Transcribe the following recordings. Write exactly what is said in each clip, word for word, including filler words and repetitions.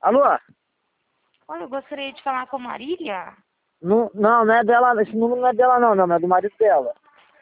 Alô? Olha, eu gostaria de falar com a Marília. Não, não, não é dela, esse número não é dela não, não, é do marido dela.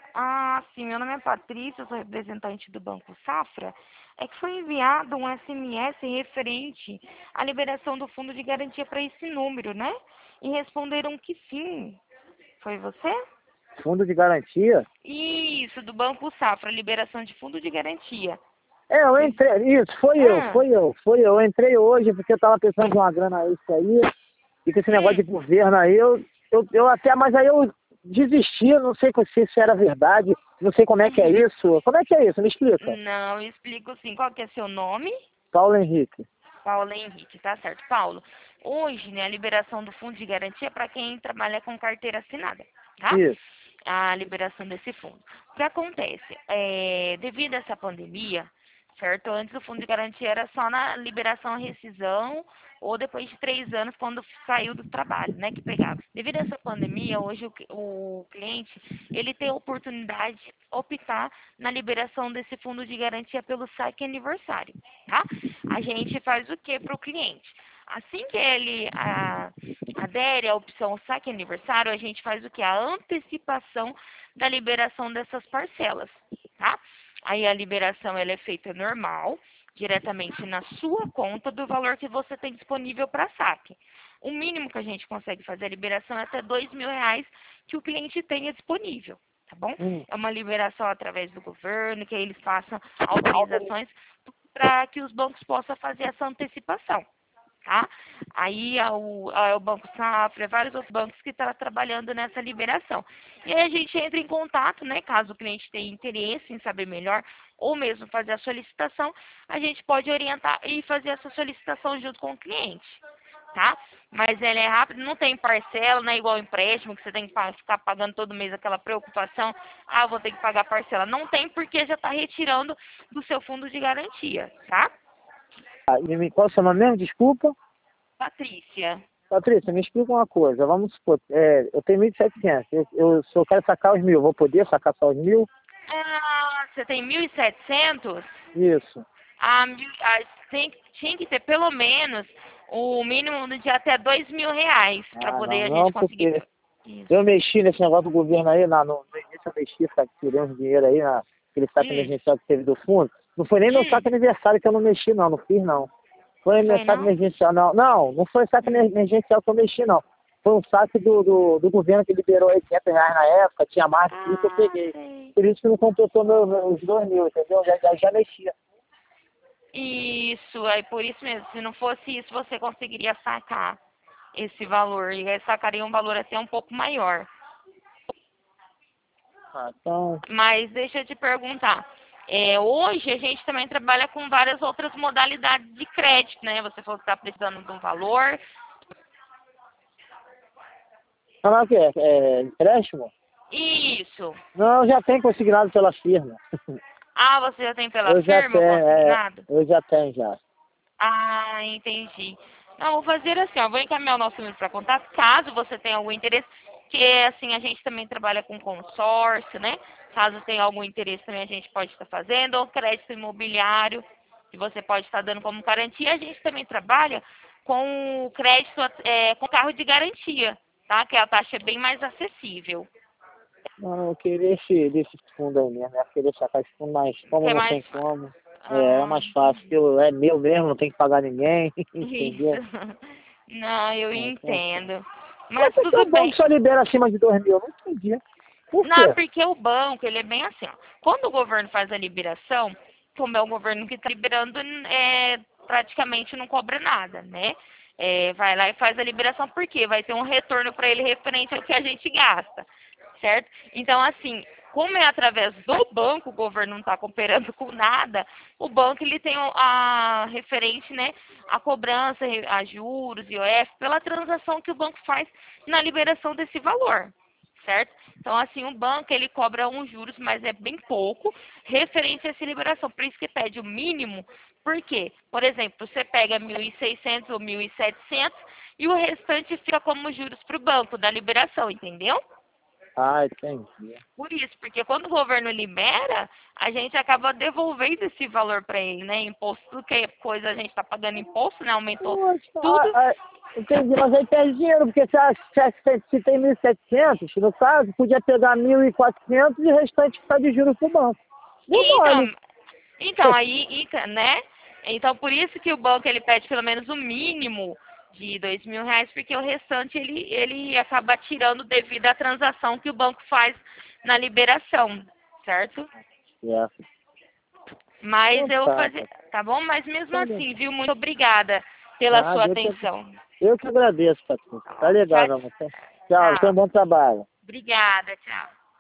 Ah, sim, meu nome é Patrícia, eu sou representante do Banco Safra. É que foi enviado um S M S referente à liberação do fundo de garantia para esse número, né? E responderam que sim. Foi você? Fundo de garantia? Isso, do Banco Safra, liberação de fundo de garantia. É, eu Vocês- entrei, isso, foi eu, Ah, foi eu, foi eu. Eu entrei hoje porque eu tava pensando de uma grana extra aí, e com esse negócio de hum, governo aí, eu, eu, eu até, mas aí eu desisti, eu não sei se isso era verdade, não sei como é que é uhum. isso. Como é que é isso? Me explica. Não, eu explico sim. Qual que é seu nome? Paulo Henrique. Paulo Henrique, tá certo. Paulo, hoje, né, a liberação do fundo de garantia é para quem trabalha com carteira assinada, tá? Isso. A liberação desse fundo. O que acontece? É, devido a essa pandemia, certo? Antes o fundo de garantia era só na liberação e rescisão ou depois de três anos quando saiu do trabalho, né, que pegava. Devido a essa pandemia, hoje o, o cliente, ele tem a oportunidade de optar na liberação desse fundo de garantia pelo saque aniversário, tá? A gente faz o que para o cliente? Assim que ele a, adere à opção saque aniversário, a gente faz o que? A antecipação da liberação dessas parcelas, tá? Aí a liberação ela é feita normal, diretamente na sua conta do valor que você tem disponível para saque. O mínimo que a gente consegue fazer a liberação é até dois mil reais que o cliente tenha disponível, tá bom? Hum. É uma liberação através do governo, que aí eles façam autorizações para que os bancos possam fazer essa antecipação, tá? Aí é o, é o Banco Safra, vários outros bancos que estão trabalhando nessa liberação. E aí a gente entra em contato, né? Caso o cliente tenha interesse em saber melhor, ou mesmo fazer a solicitação, a gente pode orientar e fazer essa solicitação junto com o cliente, tá? Mas ela é rápida, não tem parcela, não é igual empréstimo, que você tem que pa- ficar pagando todo mês aquela preocupação, ah, vou ter que pagar parcela. Não tem porque já está retirando do seu fundo de garantia, tá? Ah, e me- qual é o seu nome mesmo? Desculpa. Patrícia. Patrícia, me explica uma coisa. Vamos supor, é, eu tenho mil e setecentos. Eu, eu só quero sacar os mil. Vou poder sacar só os mil? Ah, você tem mil e setecentos? Isso. Ah, mil, ah, tem, tinha que ter pelo menos o mínimo de até dois mil reais para Ah, poder não, a gente não, conseguir. porque Isso. eu mexi nesse negócio do governo aí, na, no, no início eu mexi, sabe, tirei uns dinheiro aí, na, aquele saque Hum, emergencial que teve do fundo. Não foi nem meu hum, saque aniversário que eu não mexi, não, não fiz, não. Foi meu foi saque não? emergencial, não. Não, não foi saque Hum. emergencial que eu mexi, não. Foi um saque do, do, do governo que liberou aí quinhentos reais na época, tinha mais que isso, eu Ah, peguei. sei. Por isso que não completou meu, meu, os dois mil, entendeu? Já, já, já mexia. Isso, aí por isso mesmo, se não fosse isso, você conseguiria sacar esse valor. E aí sacaria um valor até um pouco maior. Ah, então, Mas deixa eu te perguntar. É, hoje a gente também trabalha com várias outras modalidades de crédito, né? Você falou que está precisando de um valor. falar o quê? É, é empréstimo? Isso. Não, eu já tenho consignado pela firma. Ah, você já tem pela Eu já firma o tenho, é, consignado? eu já tenho já. Ah, entendi. Não, vou fazer assim, ó, vou encaminhar o nosso número para contato, caso você tenha algum interesse, que assim, a gente também trabalha com consórcio, né? Caso tenha algum interesse também a gente pode estar fazendo, ou crédito imobiliário, que você pode estar dando como garantia. A gente também trabalha com o crédito é, com carro de garantia, tá? Que a taxa é bem mais acessível. Não, eu queria esse, desse fundo aí mesmo, eu queria sacar esse fundo, mas como Que é não mais tem fa- como, é, é ah, mais fácil, que eu, é meu mesmo, não tem que pagar ninguém, isso. entendeu? Não, eu É, então tá. entendo. Mas Mas por que tudo o banco bem. só libera acima de dois mil? Eu não entendi. Por Não, quê? porque o banco, ele é bem assim, ó. Quando o governo faz a liberação, como é o governo que está liberando, é, praticamente não cobra nada, né? É, vai lá e faz a liberação, porque vai ter um retorno para ele referente ao que a gente gasta, certo? Então, assim, como é através do banco, o governo não está cooperando com nada, o banco ele tem o- a referente, né, a cobrança, a juros, I O F, pela transação que o banco faz na liberação desse valor, certo? Então, assim, o banco, ele cobra uns juros, mas é bem pouco, referente a essa liberação. Por isso que pede o mínimo. Por quê? Por exemplo, você pega mil e seiscentos ou mil e setecentos e o restante fica como juros para o banco da liberação, entendeu? Ah, entendi. Por isso, porque quando o governo libera, a gente acaba devolvendo esse valor para ele, né? Imposto, tudo que é coisa a gente está pagando imposto, né? Aumentou Poxa, tudo. ah, ah, entendi, mas aí perde dinheiro, porque se, a- se, a- se tem mil e setecentos, no caso, podia pegar mil e quatrocentos e o restante ficar de juros pro banco. Deu Então, mole. então aí, e, né? Então por isso que o banco ele pede pelo menos o mínimo de dois mil reais, porque o restante ele, ele acaba tirando devido à transação que o banco faz na liberação, certo? É. Mas Então eu tá, fazer, cara. tá bom? Mas mesmo Tá bem. assim, viu? Muito obrigada pela sua Nada, eu que, atenção. eu que agradeço, Patrícia. Tá legal, Tchau, meu amor. Tchau, tenha um tchau. bom trabalho. Obrigada, tchau.